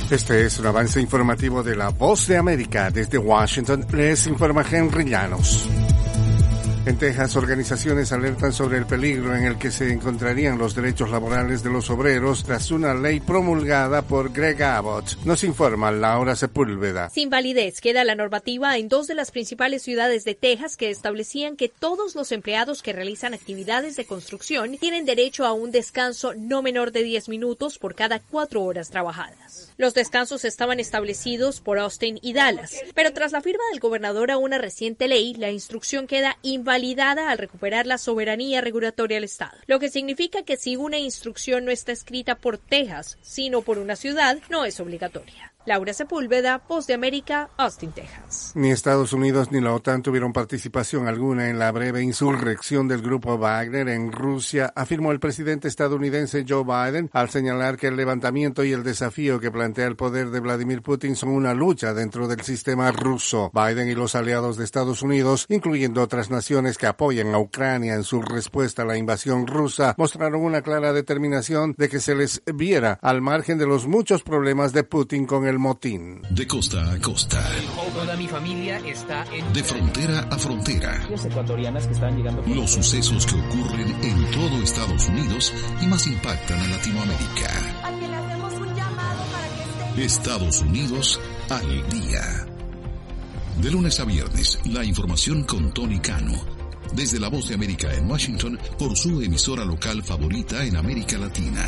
Este es un avance informativo de La Voz de América. Desde Washington les informa Henry Llanos. En Texas, organizaciones alertan sobre el peligro en el que se encontrarían los derechos laborales de los obreros tras una ley promulgada por Greg Abbott. Nos informa Laura Sepúlveda. Sin validez queda la normativa en 2 de las principales ciudades de Texas que establecían que todos los empleados que realizan actividades de construcción tienen derecho a un descanso no menor de 10 minutos por cada 4 horas trabajadas. Los descansos estaban establecidos por Austin y Dallas, pero tras la firma del gobernador a una reciente ley, la instrucción queda invalidada al recuperar la soberanía regulatoria del Estado, lo que significa que si una instrucción no está escrita por Texas, sino por una ciudad, no es obligatoria. Laura Sepúlveda, Voz de América, Austin, Texas. Ni Estados Unidos ni la OTAN tuvieron participación alguna en la breve insurrección del grupo Wagner en Rusia, afirmó el presidente estadounidense Joe Biden, al señalar que el levantamiento y el desafío que plantea el poder de Vladimir Putin son una lucha dentro del sistema ruso. Biden y los aliados de Estados Unidos, incluyendo otras naciones que apoyan a Ucrania en su respuesta a la invasión rusa, mostraron una clara determinación de que se les viera al margen de los muchos problemas de Putin con el motín. De costa a costa. Toda mi familia está de frontera a frontera. Ecuatorianas que están llegando. Los sucesos que ocurren en todo Estados Unidos y más impactan a Latinoamérica. A quien le hacemos un llamado para que Estados Unidos al día. De lunes a viernes, la información con Tony Cano. Desde La Voz de América en Washington, por su emisora local favorita en América Latina.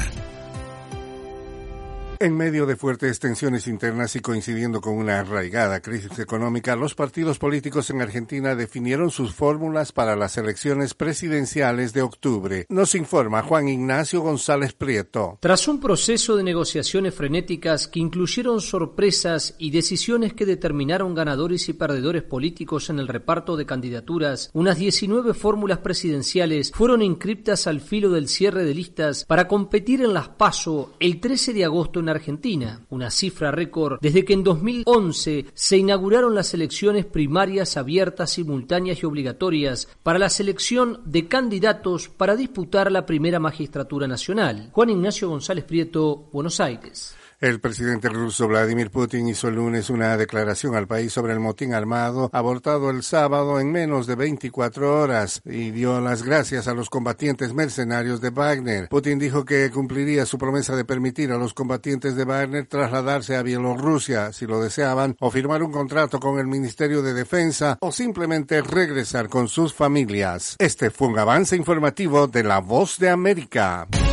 En medio de fuertes tensiones internas y coincidiendo con una arraigada crisis económica, los partidos políticos en Argentina definieron sus fórmulas para las elecciones presidenciales de octubre. Nos informa Juan Ignacio González Prieto. Tras un proceso de negociaciones frenéticas que incluyeron sorpresas y decisiones que determinaron ganadores y perdedores políticos en el reparto de candidaturas, unas 19 fórmulas presidenciales fueron inscriptas al filo del cierre de listas para competir en las PASO el 13 de agosto en Argentina, una cifra récord desde que en 2011 se inauguraron las elecciones primarias abiertas, simultáneas y obligatorias para la selección de candidatos para disputar la primera magistratura nacional. Juan Ignacio González Prieto, Buenos Aires. El presidente ruso Vladimir Putin hizo el lunes una declaración al país sobre el motín armado abortado el sábado en menos de 24 horas y dio las gracias a los combatientes mercenarios de Wagner. Putin dijo que cumpliría su promesa de permitir a los combatientes de Wagner trasladarse a Bielorrusia si lo deseaban o firmar un contrato con el Ministerio de Defensa o simplemente regresar con sus familias. Este fue un avance informativo de La Voz de América.